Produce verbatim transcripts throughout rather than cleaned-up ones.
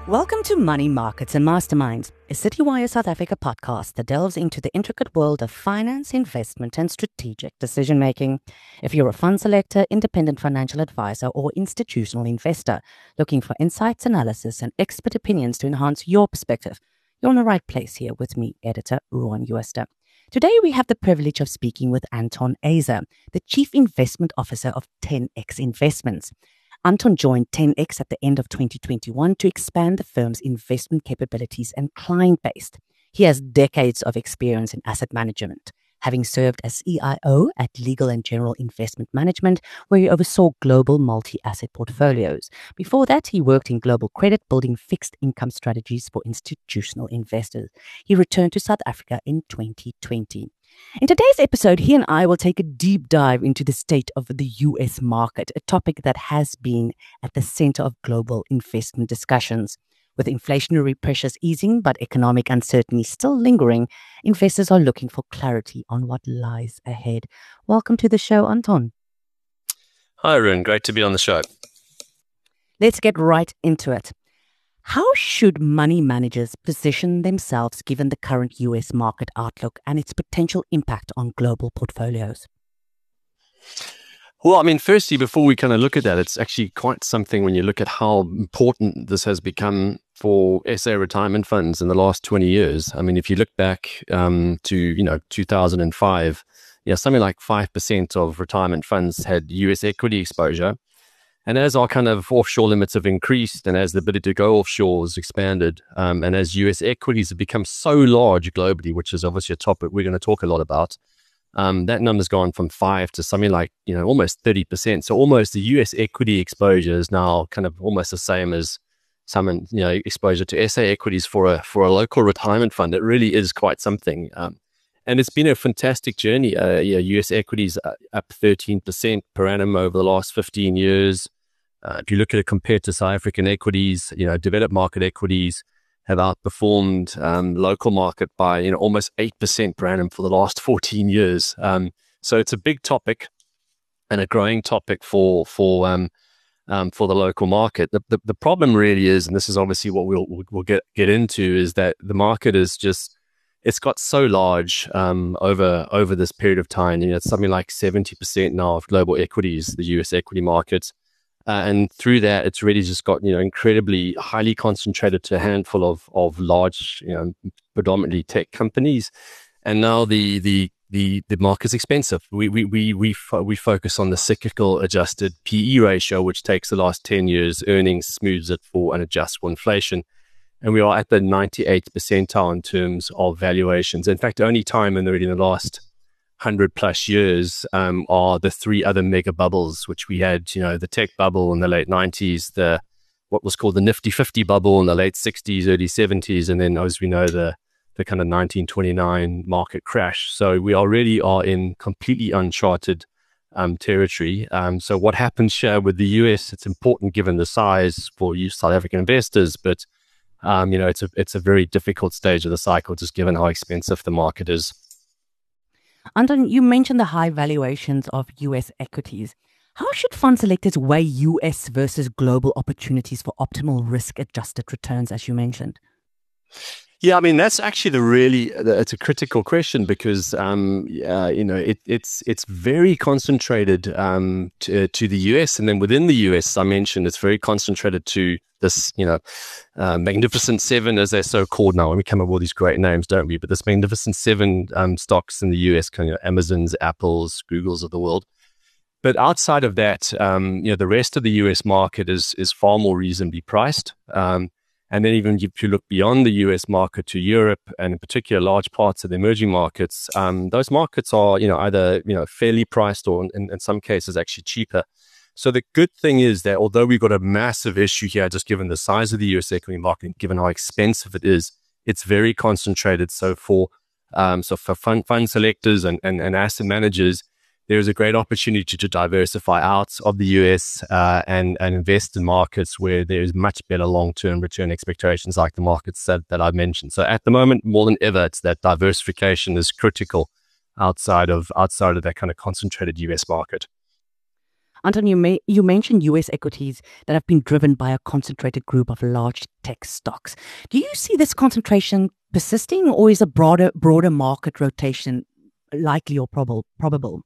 Welcome to Money Markets and Masterminds, a Citywire South Africa podcast that delves into the intricate world of finance, investment, and strategic decision-making. If you're a fund selector, independent financial advisor, or institutional investor looking for insights, analysis, and expert opinions to enhance your perspective, you're in the right place here with me, editor Rowan Uester. Today, we have the privilege of speaking with Anton Eyzer, the Chief Investment Officer of ten X Investments. Anton joined ten X at the end of twenty twenty-one to expand the firm's investment capabilities and client base. He has decades of experience in asset management, having served as C I O at Legal and General Investment Management, where he oversaw global multi-asset portfolios. Before that, he worked in global credit, building fixed income strategies for institutional investors. He returned to South Africa in twenty twenty. In today's episode, he and I will take a deep dive into the state of the U S market, a topic that has been at the center of global investment discussions. With inflationary pressures easing but economic uncertainty still lingering, investors are looking for clarity on what lies ahead. Welcome to the show, Anton. Hi, Arun. Great to be on the show. Let's get right into it. How should money managers position themselves given the current U S market outlook and its potential impact on global portfolios? Well, I mean, firstly, before we kind of look at that, it's actually quite something when you look at how important this has become for S A retirement funds in the last twenty years. I mean, if you look back um, to, you know, two thousand five, yeah, something like five percent of retirement funds had U S equity exposure. And as our kind of offshore limits have increased and as the ability to go offshore has expanded, um, and as U S equities have become so large globally, which is obviously a topic we're going to talk a lot about, um, that number's gone from five to something like, you know, almost thirty percent. So almost the U S equity exposure is now kind of almost the same as some, you know, exposure to S A equities for a for a local retirement fund. It really is quite something. Um, and it's been a fantastic journey. Uh, yeah, U S equities are up thirteen percent per annum over the last fifteen years. Uh, if you look at it compared to South African equities, you know, developed market equities have outperformed um, local market by, you know, almost eight percent per annum for the last fourteen years. Um, so it's a big topic and a growing topic for for um, um, for the local market. The, the the problem really is, and this is obviously what we'll we'll get get into, is that the market is just, it's got so large um, over over this period of time. You know, it's something like seventy percent now of global equities, the U S equity market. Uh, and through that, it's really just got, you know, incredibly highly concentrated to a handful of of large, you know, predominantly tech companies. And now the the the the market's expensive. We we we we fo- we focus on the cyclical adjusted P E ratio, which takes the last ten years earnings, smooths it for and adjusts for inflation. And we are at the ninety-eighth percentile in terms of valuations. In fact, the only time in the, in the last hundred plus years um, are the three other mega bubbles, which we had, you know, the tech bubble in the late nineties, the what was called the Nifty fifty bubble in the late sixties, early seventies, and then, as we know, the the kind of nineteen twenty-nine market crash. So we already are in completely uncharted um, territory. Um, so what happens here with the U S, it's important given the size for you South African investors, but um, you know, it's a it's a very difficult stage of the cycle, just given how expensive the market is. Anton, you mentioned the high valuations of U S equities. How should fund selectors weigh U S versus global opportunities for optimal risk-adjusted returns, as you mentioned? Yeah, I mean, that's actually the really, it's a critical question because, um, uh, you know, it, it's it's very concentrated um, to, to the U S. And then within the U S, I mentioned, it's very concentrated to this, you know, uh, Magnificent Seven, as they're so called now. And we come up with all these great names, don't we? But this Magnificent Seven um, stocks in the U S, kind of Amazons, Apples, Googles of the world. But outside of that, um, you know, the rest of the U S market is is far more reasonably priced. Um, And then even if you look beyond the U S market to Europe and in particular large parts of the emerging markets, um, those markets are, you know, either, you know, fairly priced or in, in some cases actually cheaper. So the good thing is that although we've got a massive issue here, just given the size of the U S equity market, given how expensive it is, it's very concentrated. So for um, so for fund, fund selectors and, and, and asset managers, there is a great opportunity to diversify out of the U S uh, and, and invest in markets where there is much better long-term return expectations, like the markets that, that I've mentioned. So at the moment, more than ever, it's that diversification is critical outside of outside of that kind of concentrated U S market. Anton, you, may, you mentioned U S equities that have been driven by a concentrated group of large tech stocks. Do you see this concentration persisting, or is a broader broader market rotation likely or probable? probable?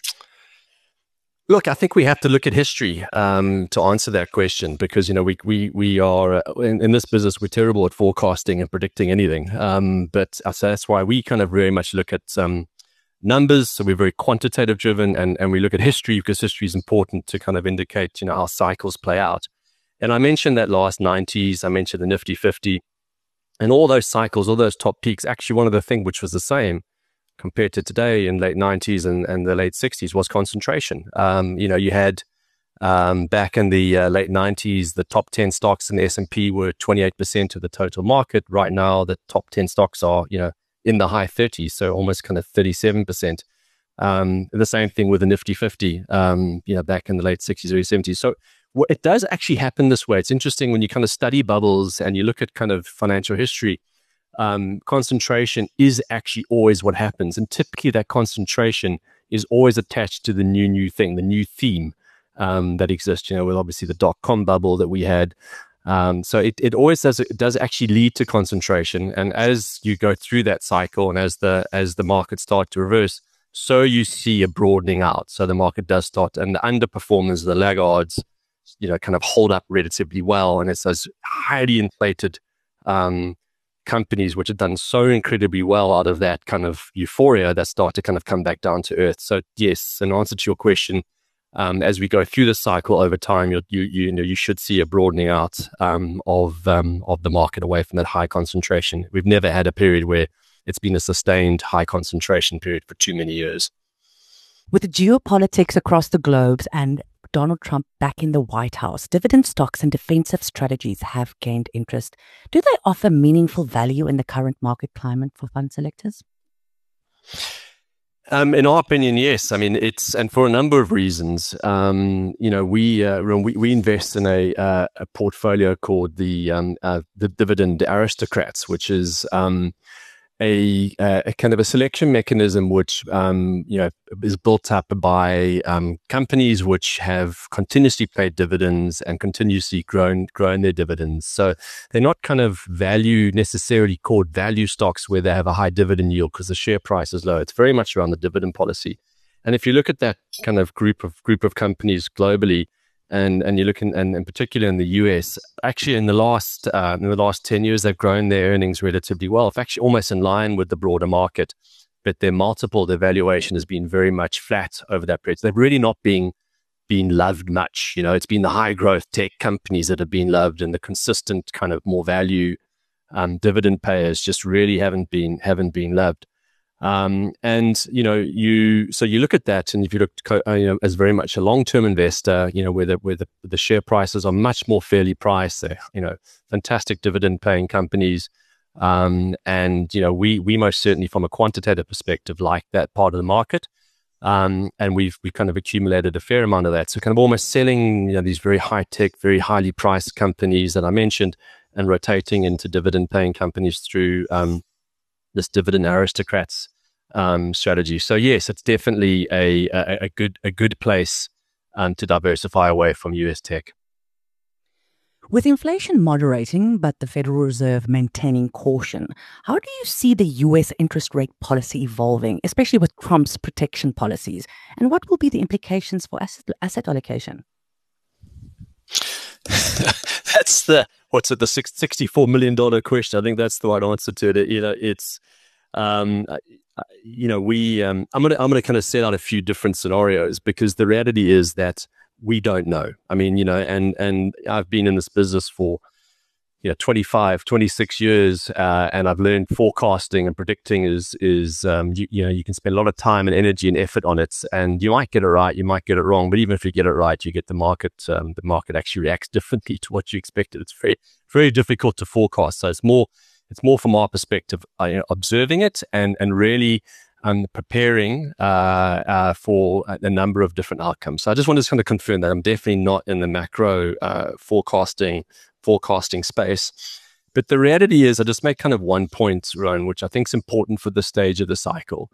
Look, I think we have to look at history um, to answer that question, because you know we we we are uh, in, in this business, we're terrible at forecasting and predicting anything. Um, but uh, so that's why we kind of very much look at um, numbers. So we're very quantitative driven, and and we look at history, because history is important to kind of indicate you know how cycles play out. And I mentioned that last nineties, I mentioned the Nifty fifty, and all those cycles, all those top peaks. Actually, one of the things which was the same compared to today in late nineties and, and the late sixties was concentration. Um, you know, you had um, back in the uh, late nineties, the top ten stocks in the S and P were twenty-eight percent of the total market. Right now, the top ten stocks are, you know, in the high thirties, so almost kind of thirty-seven percent. Um, the same thing with the Nifty fifty, um, you know, back in the late sixties, early seventies. So well, it does actually happen this way. It's interesting when you kind of study bubbles and you look at kind of financial history. Um, concentration is actually always what happens. And typically that concentration is always attached to the new, new thing, the new theme um, that exists, you know, with obviously the dot-com bubble that we had. Um, so it, it always does, it does actually lead to concentration. And as you go through that cycle and as the, as the market starts to reverse, so you see a broadening out. So the market does start, and the underperformers, the laggards, you know, kind of hold up relatively well. And it's those highly inflated um companies which have done so incredibly well out of that kind of euphoria that start to kind of come back down to earth. So yes, in answer to your question, um, as we go through the cycle over time, you you you know you should see a broadening out um, of um, of the market away from that high concentration. We've never had a period where it's been a sustained high concentration period for too many years. With the geopolitics across the globe and Donald Trump back in the White House, dividend stocks and defensive strategies have gained interest. Do they offer meaningful value in the current market climate for fund selectors? Um, in our opinion, yes. I mean, it's, and for a number of reasons. Um, you know, we, uh, we we invest in a uh, a portfolio called the um, uh, the Dividend Aristocrats, which is um, A, a kind of a selection mechanism which um, you know is built up by um, companies which have continuously paid dividends and continuously grown grown their dividends. So they're not kind of value necessarily called value stocks where they have a high dividend yield because the share price is low. It's very much around the dividend policy. And if you look at that kind of group of group of companies globally, and and you're looking, and in particular in the U S, actually in the last uh, in the last ten years, they've grown their earnings relatively well. It's actually almost in line with the broader market, but their multiple, their valuation has been very much flat over that period. So they've really not been been loved much. You know, it's been the high growth tech companies that have been loved, and the consistent kind of more value um, dividend payers just really haven't been haven't been loved. Um, and, you know, you, so you look at that, and if you look, uh, you know, as very much a long-term investor, you know, where the, where the, the share prices are much more fairly priced, they're, you know, fantastic dividend paying companies. Um, and, you know, we, we most certainly from a quantitative perspective, like that part of the market. Um, and we've, we've kind of accumulated a fair amount of that. So kind of almost selling, you know, these very high tech, very highly priced companies that I mentioned, and rotating into dividend paying companies through, um, this Dividend Aristocrats um, strategy. So yes, it's definitely a a, a good a good place um, to diversify away from U S tech. With inflation moderating, but the Federal Reserve maintaining caution, how do you see the U S interest rate policy evolving, especially with Trump's protection policies? And what will be the implications for asset, asset allocation? That's the, what's it, the sixty-four million dollars question. I think that's the right answer to it. You know, it's, um, you know, we, um, I'm going to, I'm going to kind of set out a few different scenarios, because the reality is that we don't know. I mean, you know, and, and I've been in this business for, you know, twenty-five, twenty-six years, uh, and I've learned forecasting and predicting is, is, um, you, you know, you can spend a lot of time and energy and effort on it, and you might get it right, you might get it wrong, but even if you get it right, you get the market, um, the market actually reacts differently to what you expected. It's very, very difficult to forecast. So it's more, it's more from our perspective, uh, you know, observing it and, and really, um, preparing, uh, uh, for a, a number of different outcomes. So I just want to kind of confirm that I'm definitely not in the macro, uh, forecasting forecasting space. But the reality is, I just make kind of one point, Rowan, which I think is important for this stage of the cycle.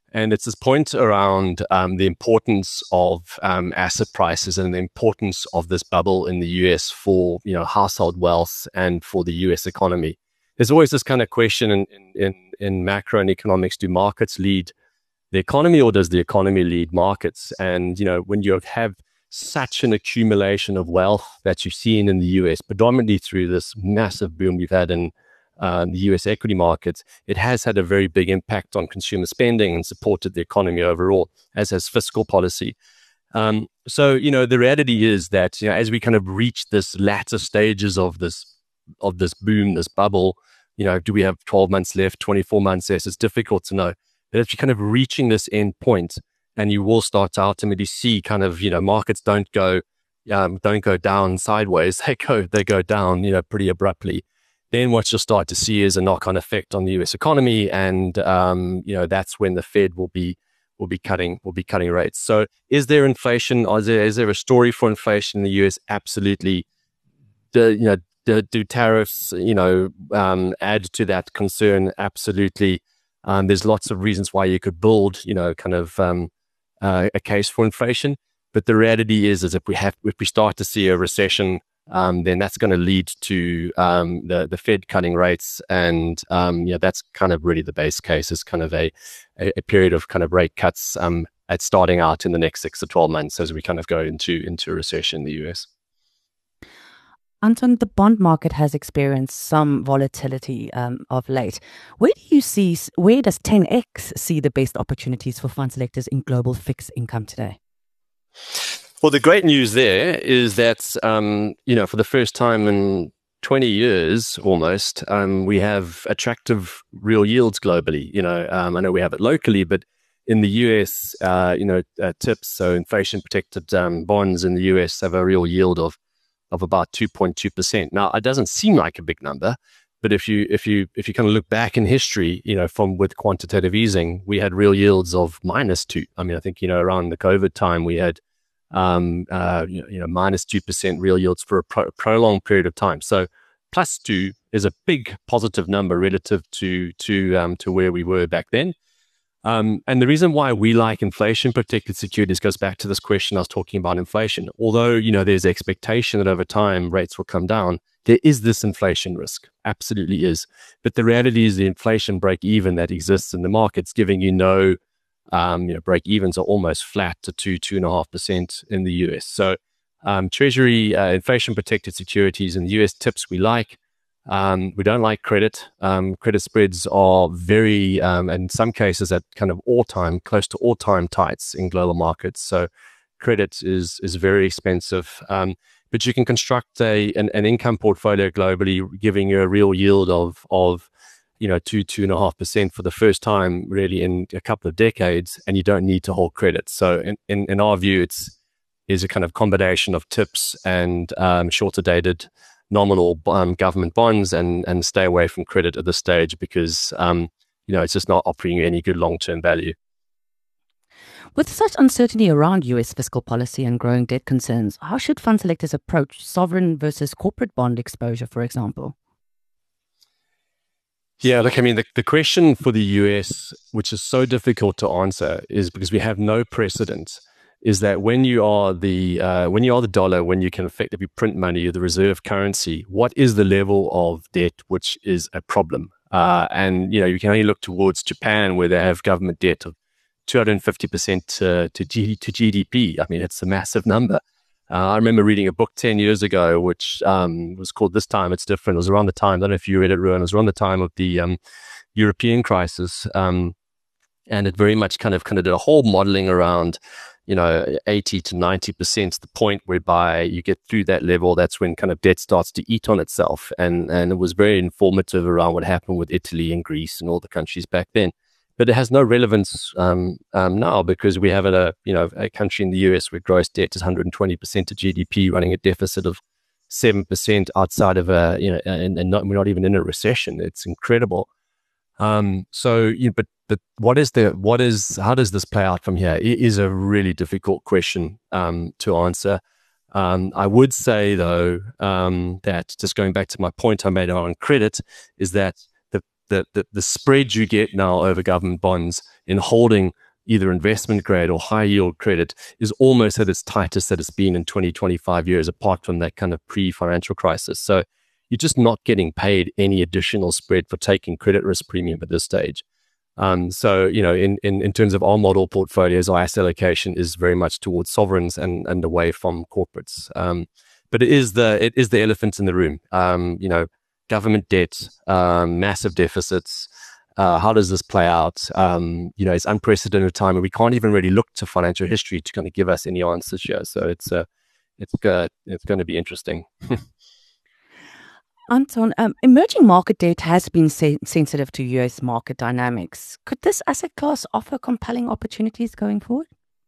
And it's this point around um, the importance of um, asset prices and the importance of this bubble in the U S for, you know, household wealth and for the U S economy. There's always this kind of question in, in, in macro and economics: do markets lead the economy, or does the economy lead markets? And, you know, when you have such an accumulation of wealth that you've seen in the U S, predominantly through this massive boom we've had in uh, the U S equity markets, it has had a very big impact on consumer spending and supported the economy overall, as has fiscal policy. Um, so, you know, the reality is that, you know, as we kind of reach this latter stages of this of this boom, this bubble, you know, do we have twelve months left, twenty-four months left? It's difficult to know. But if you're kind of reaching this end point, and you will start to ultimately see kind of, you know, markets don't go, um, don't go down sideways. They go, they go down, you know, pretty abruptly. Then what you'll start to see is a knock-on effect on the U S economy, and um, you know, that's when the Fed will be will be cutting will be cutting rates. So, is there inflation? Is there is there a story for inflation in the U S? Absolutely. The, you know, do, do tariffs, you know, um, add to that concern? Absolutely. Um, there's lots of reasons why you could build, you know, kind of um, uh, a case for inflation. But the reality is, is if we have, if we start to see a recession, um, then that's going to lead to um, the the Fed cutting rates, and um, yeah, that's kind of really the base case. Is kind of a a, a period of kind of rate cuts um, at starting out in the next six to twelve months as we kind of go into into a recession in the U S. Anton, the bond market has experienced some volatility um, of late. Where do you see, where does ten X see the best opportunities for fund selectors in global fixed income today? Well, the great news there is that, um, you know, for the first time in twenty years almost, um, we have attractive real yields globally. You know, um, I know we have it locally, but in the U S, uh, you know, uh, TIPS, so inflation protected um, bonds in the U S have a real yield of of about two point two percent. Now, it doesn't seem like a big number, but if you if you if you kind of look back in history, you know, from with quantitative easing, we had real yields of minus two. I mean, I think, you know, around the COVID time, we had um, uh, you know, you know minus two percent real yields for a pro- prolonged period of time. So plus two is a big positive number relative to to um, to where we were back then. Um, and the reason why we like inflation-protected securities goes back to this question I was talking about inflation. Although, you know, there's expectation that over time rates will come down, there is this inflation risk. Absolutely is. But the reality is the inflation break-even that exists in the market's giving you no, um, you know, break-evens are almost flat to two, two and a half percent in the U S. So um, Treasury uh, inflation-protected securities in the U S TIPS we like. Um, we don't like credit. Um, credit spreads are very, um, in some cases, at kind of all-time, close to all-time tights in global markets. So credit is is very expensive. Um, but you can construct a an, an income portfolio globally, giving you a real yield of of you know two two and a half percent for the first time, really, in a couple of decades, and you don't need to hold credit. So in in, in our view, it's is a kind of combination of TIPS and um, shorter dated nominal um, government bonds, and and stay away from credit at this stage because um, you know it's just not offering you any good long-term value. With such uncertainty around U S fiscal policy and growing debt concerns, how should fund selectors approach sovereign versus corporate bond exposure, for example? Yeah, look, I mean, the, the question for the U S, which is so difficult to answer, is because we have no precedent, is that when you are the uh, when you are the dollar, when you can effectively print money, you're the reserve currency, what is the level of debt which is a problem? Uh, and, you know, you can only look towards Japan, where they have government debt of two hundred fifty percent to, to, G, to G D P. I mean, it's a massive number. Uh, I remember reading a book ten years ago, which um, was called This Time It's Different. It was around the time, I don't know if you read it, Ruan, it was around the time of the um, European crisis. Um, and it very much kind of kind of did a whole modeling around, you know, eighty to ninety percent, the point whereby you get through that level, that's when kind of debt starts to eat on itself. And, and it was very informative around what happened with Italy and Greece and all the countries back then. But it has no relevance um, um, now, because we have a you know a country in the U S where gross debt is one hundred twenty percent of G D P, running a deficit of seven percent outside of a you know, and, and not, we're not even in a recession. It's incredible. Um, so, you know, but but what is the what is how does this play out from here? It is a really difficult question um, to answer. Um, I would say though um, that, just going back to my point I made on credit, is that the, the, the spread you get now over government bonds in holding either investment grade or high yield credit is almost at its tightest that it's been in twenty, twenty-five years, apart from that kind of pre-financial crisis. So you're just not getting paid any additional spread for taking credit risk premium at this stage. Um, so, you know, in, in, in terms of our model portfolios, our asset allocation is very much towards sovereigns and, and away from corporates. Um, but it is the it is the elephant in the room. Um, you know, government debt, um, massive deficits. Uh, how does this play out? Um, you know, it's unprecedented time, and we can't even really look to financial history to kind of give us any answers here. So it's uh, it's uh, it's going to be interesting. Anton, um, emerging market debt has been se- sensitive to U S market dynamics. Could this asset class offer compelling opportunities going forward?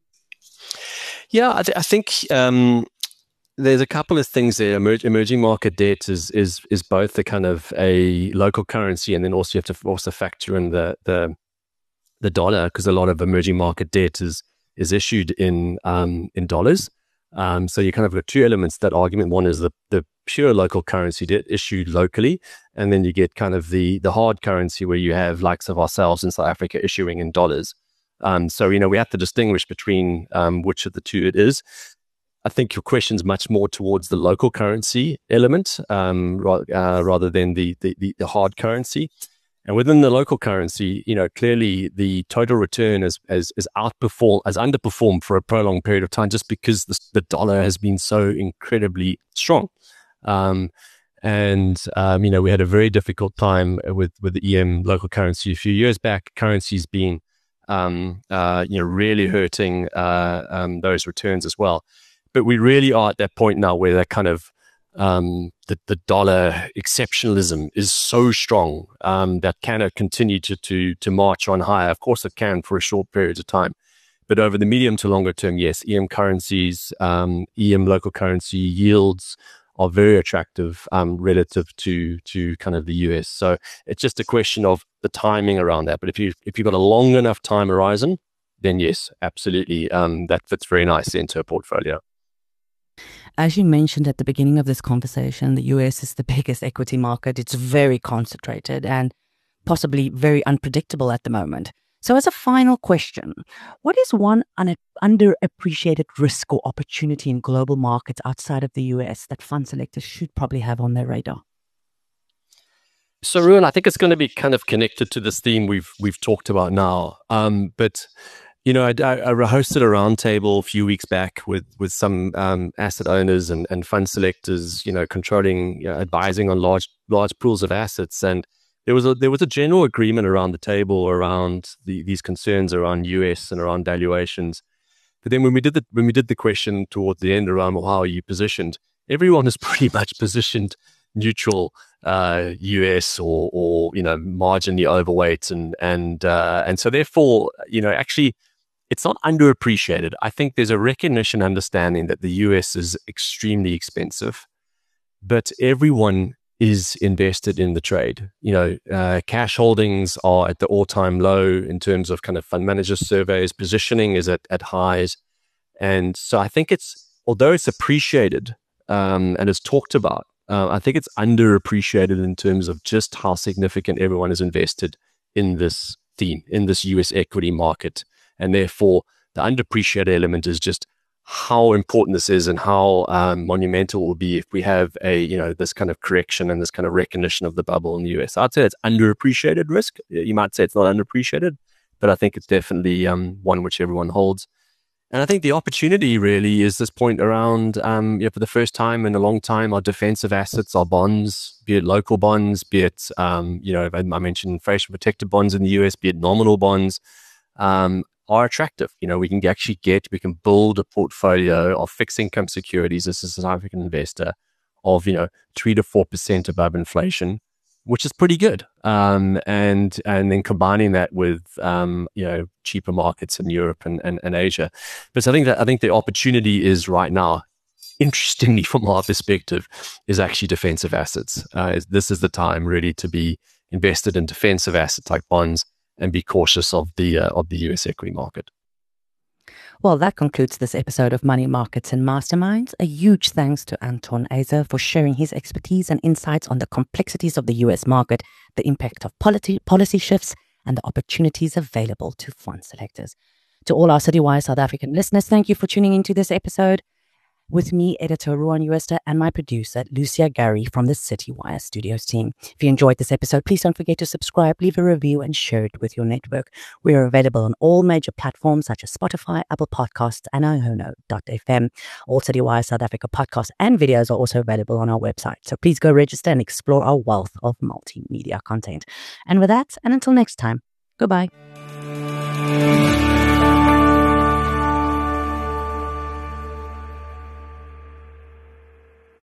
Yeah, I, th- I think um, there's a couple of things there. Emer- emerging market debt is is is both the kind of a local currency, and then also you have to also factor in the the, the dollar, because a lot of emerging market debt is is issued in um, in dollars. Um, so you kind of got two elements to that argument. One is the, the pure local currency debt issued locally, and then you get kind of the the hard currency where you have likes of ourselves in South Africa issuing in dollars. Um, so, you know, we have to distinguish between um, which of the two it is. I think your question's much more towards the local currency element um, ra- uh, rather than the, the, the, the hard currency. And within the local currency, you know, clearly the total return has has, has outperformed, has underperformed for a prolonged period of time, just because the, the dollar has been so incredibly strong. Um, and um, you know, we had a very difficult time with with the E M local currency a few years back. Currency's been um, uh, you know really hurting uh, um, those returns as well. But we really are at that point now where that kind of um, the, the dollar exceptionalism is so strong um, that can it continue to, to, to march on higher? Of course it can for a short period of time. But over the medium to longer term, yes, E M currencies, um, E M local currency yields are very attractive um, relative to to kind of the U S. So it's just a question of the timing around that. But if you if you've got a long enough time horizon, then yes, absolutely, um, that fits very nicely into a portfolio. As you mentioned at the beginning of this conversation, the U S is the biggest equity market. It's very concentrated and possibly very unpredictable at the moment. So as a final question, what is one un- underappreciated risk or opportunity in global markets outside of the U S that fund selectors should probably have on their radar? So, Ruan, I think it's going to be kind of connected to this theme we've we've talked about now. Um, but You know, I, I hosted a roundtable a few weeks back with with some um, asset owners and, and fund selectors, you know, controlling, you know, advising on large large pools of assets, and there was a there was a general agreement around the table around the, these concerns around U S and around valuations. But then when we did the when we did the question towards the end around, well, how are you positioned? Everyone is pretty much positioned neutral, uh, U S or or you know marginally overweight, and and uh, and so therefore, you know, actually, it's not underappreciated. I think there's a recognition, understanding that the U S is extremely expensive, but everyone is invested in the trade. You know, uh, cash holdings are at the all-time low in terms of kind of fund manager surveys. Positioning is at, at highs. And so I think it's, although it's appreciated um, and is talked about, uh, I think it's underappreciated in terms of just how significant everyone is invested in this theme, in this U S equity market. And therefore, the underappreciated element is just how important this is and how um, monumental it will be if we have a, you know, this kind of correction and this kind of recognition of the bubble in the U S. I'd say it's underappreciated risk. You might say it's not underappreciated, but I think it's definitely um, one which everyone holds. And I think the opportunity really is this point around, um, you know, for the first time in a long time, our defensive assets, our bonds, be it local bonds, be it, um, you know, I mentioned inflation protected bonds in the U S, be it nominal bonds, um, are attractive. You know, we can actually get, we can build a portfolio of fixed income securities as a South African investor of, you know, three to four percent above inflation, which is pretty good. Um, and and then combining that with, um, you know, cheaper markets in Europe and, and, and Asia. But I think that I think the opportunity is right now, interestingly from our perspective, is actually defensive assets. Uh, this is the time really to be invested in defensive assets like bonds, and be cautious of the uh, of the U S equity market. Well, that concludes this episode of Money Markets and Masterminds. A huge thanks to Anton Azer for sharing his expertise and insights on the complexities of the U S market, the impact of policy, policy shifts, and the opportunities available to fund selectors. To all our Citywire South African listeners, thank you for tuning into this episode. With me, editor Ruan Uester, and my producer, Lucia Gary from the Citywire Studios team. If you enjoyed this episode, please don't forget to subscribe, leave a review, and share it with your network. We are available on all major platforms such as Spotify, Apple Podcasts, and Ahono dot f m. All Citywire South Africa podcasts and videos are also available on our website. So please go register and explore our wealth of multimedia content. And with that, and until next time, goodbye.